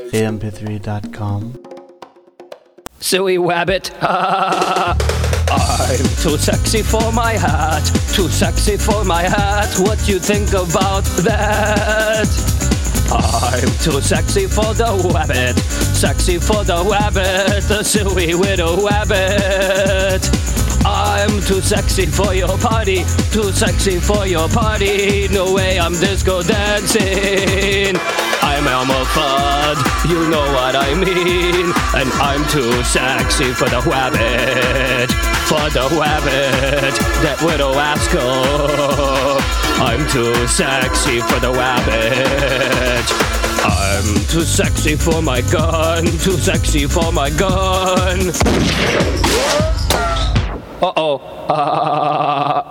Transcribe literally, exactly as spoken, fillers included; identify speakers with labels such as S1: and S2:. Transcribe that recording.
S1: A M P three dot com.
S2: Silly wabbit. I'm too sexy for my hat. Too sexy for my hat. What you think about that? I'm too sexy for the wabbit. Sexy for the wabbit. The silly widow wabbit. I'm too sexy for your party. Too sexy for your party. No way I'm disco dancing. I'm Elmer Fudd, you know what I mean. And I'm too sexy for the wabbit. For the wabbit, that widow asshole. I'm too sexy for the wabbit. I'm too sexy for my gun. Too sexy for my gun. Uh-oh. Uh,